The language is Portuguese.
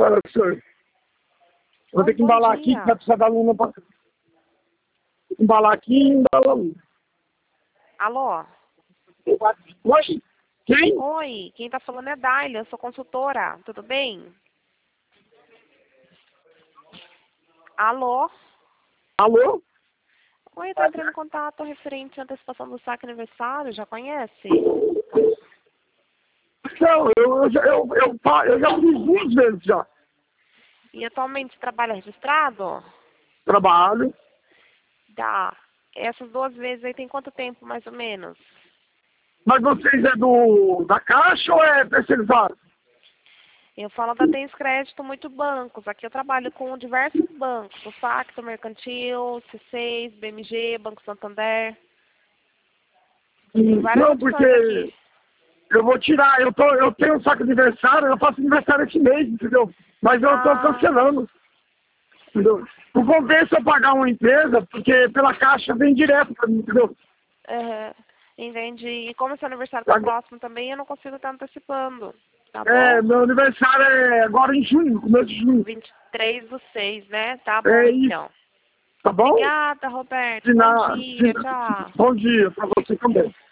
Fala, senhor. Vou ter que embalar aqui, que vai precisar da Luna pra... Embalar aqui e embalar a Luna. Alô? Oi? Quem? Oi, quem tá falando é Dália, eu sou consultora, tudo bem? Alô? Alô? Oi, eu tô entrando em contato referente à antecipação do saque aniversário, já conhece? Não, eu já fiz 2 vezes já. E atualmente trabalha registrado? Trabalho. Dá. Essas 2 vezes aí tem quanto tempo, mais ou menos? Mas vocês é da Caixa ou é terceirizado? Eu falo da Tens Crédito Muito Bancos. Aqui eu trabalho com diversos bancos. O Facto, Mercantil, C6, BMG, Banco Santander. Tem várias Não, opções porque aqui. eu vou tirar, eu tenho um saco de aniversário, eu faço aniversário esse mês, entendeu? Mas eu tô Ah, cancelando, entendeu? Não compensa eu pagar uma empresa, porque pela Caixa vem direto pra mim, entendeu? entendi. E como seu aniversário tá próximo também, eu não consigo estar antecipando. Tá bom? Meu aniversário é agora em junho, começo de junho. 23/6, né? Tá bom, É então. isso, tá bom? Obrigada, Roberto. Bom dia, tchau. Bom dia pra você também.